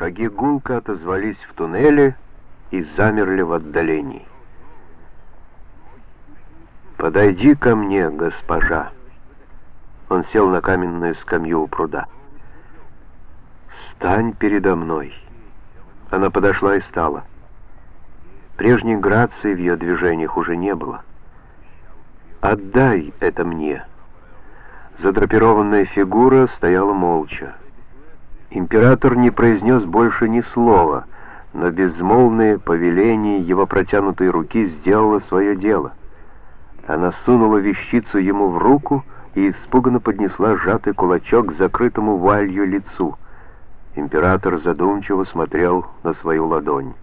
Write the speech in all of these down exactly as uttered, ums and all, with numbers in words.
Шаги гулко отозвались в туннеле и замерли в отдалении. «Подойди ко мне, госпожа!» Он сел на каменную скамью у пруда. «Стань передо мной!» Она подошла и стала. Прежней грации в ее движениях уже не было. «Отдай это мне!» Задрапированная фигура стояла молча. Император не произнес больше ни слова, но безмолвное повеление его протянутой руки сделало свое дело. Она сунула вещицу ему в руку и испуганно поднесла сжатый кулачок к закрытому вуалью лицу. Император задумчиво смотрел на свою ладонь.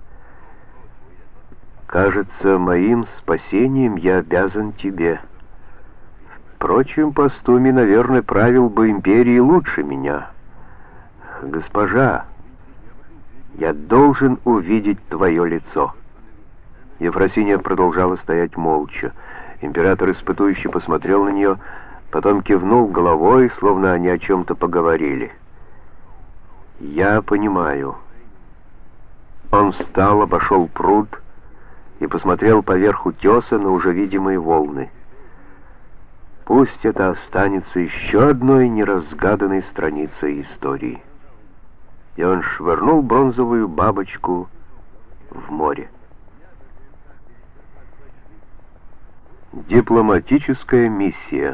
«Кажется, моим спасением я обязан тебе. Впрочем, Постумий, наверное, правил бы империей лучше меня. Госпожа, я должен увидеть твое лицо». Ефросинья продолжала стоять молча. Император испытующе посмотрел на нее, потом кивнул головой, словно они о чем-то поговорили. «Я понимаю». Он встал, обошел пруд и посмотрел поверх утеса на уже видимые волны. Пусть это останется еще одной неразгаданной страницей истории. И он швырнул бронзовую бабочку в море. Дипломатическая миссия.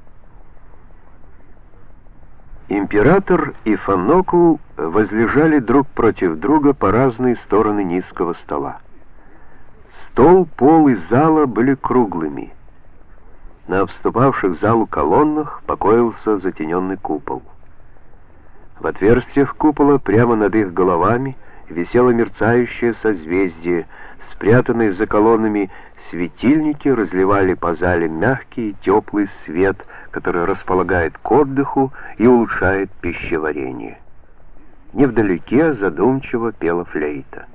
Император и Фанокл возлежали друг против друга по разные стороны низкого стола. Стол, пол и зала были круглыми. На вступавших в залу колоннах покоился затененный купол. В отверстиях купола прямо над их головами висело мерцающее созвездие. Спрятанные за колоннами светильники разливали по зале мягкий и теплый свет, который располагает к отдыху и улучшает пищеварение. Невдалеке задумчиво пела флейта.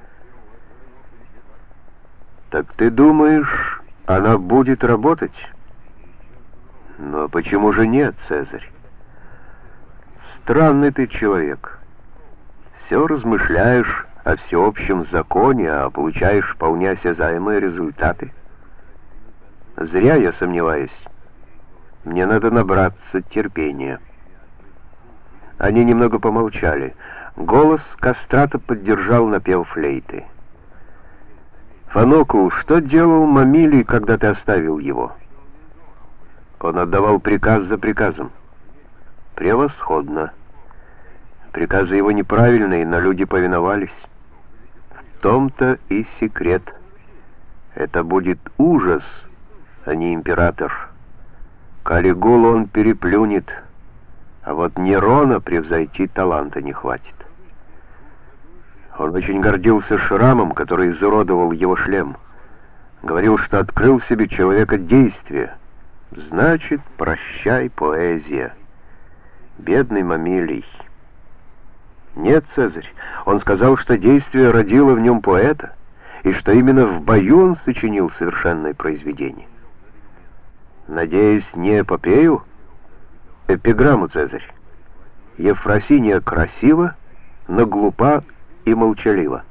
«Так ты думаешь, она будет работать?» «Но почему же нет, Цезарь? Странный ты человек. Все размышляешь о всеобщем законе, а получаешь вполне осязаемые результаты. Зря я сомневаюсь. Мне надо набраться терпения». Они немного помолчали. Голос кастрата поддержал напев флейты. «Фанокл, что делал Мамилий, когда ты оставил его?» Он отдавал приказ за приказом. «Превосходно. Приказы его неправильные, но люди повиновались. В том-то и секрет. Это будет ужас, а не император. Калигулу он переплюнет, а вот Нерона превзойти таланта не хватит». Он очень гордился шрамом, который изуродовал его шлем. Говорил, что открыл себе человека действия. Значит, прощай, поэзия. Бедный Мамилий. Нет, Цезарь, он сказал, что действие родило в нем поэта, и что именно в бою он сочинил совершенное произведение. Надеюсь, не эпопею? Эпиграмму, Цезарь. Ефросинья красива, но глупа и молчалива.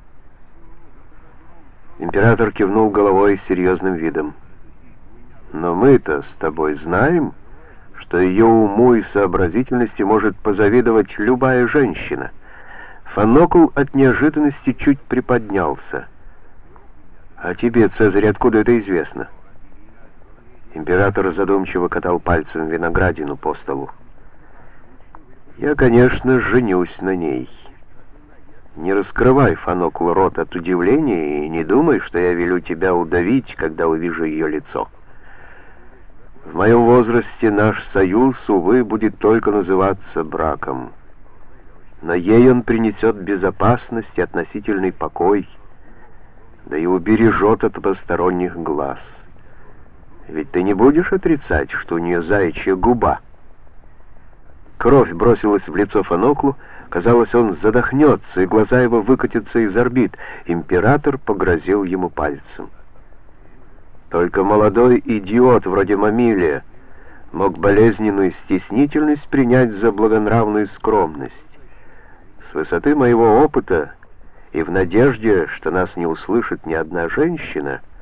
Император кивнул головой с серьезным видом. «Но мы-то с тобой знаем, что ее уму и сообразительности может позавидовать любая женщина». Фанокл от неожиданности чуть приподнялся. «А тебе, Цезарь, откуда это известно?» Император задумчиво катал пальцем виноградину по столу. «Я, конечно, женюсь на ней. Не раскрывай, Фанокл, рот от удивления и не думай, что я велю тебя удавить, когда увижу ее лицо. В моем возрасте наш союз, увы, будет только называться браком. Но ей он принесет безопасность и относительный покой, да и убережет от посторонних глаз. Ведь ты не будешь отрицать, что у нее заячья губа?» Кровь бросилась в лицо Фаноклу. Казалось, он задохнется, и глаза его выкатятся из орбит. Император погрозил ему пальцем. Только молодой идиот вроде Мамилия мог болезненную стеснительность принять за благонравную скромность. С высоты моего опыта и в надежде, что нас не услышит ни одна женщина,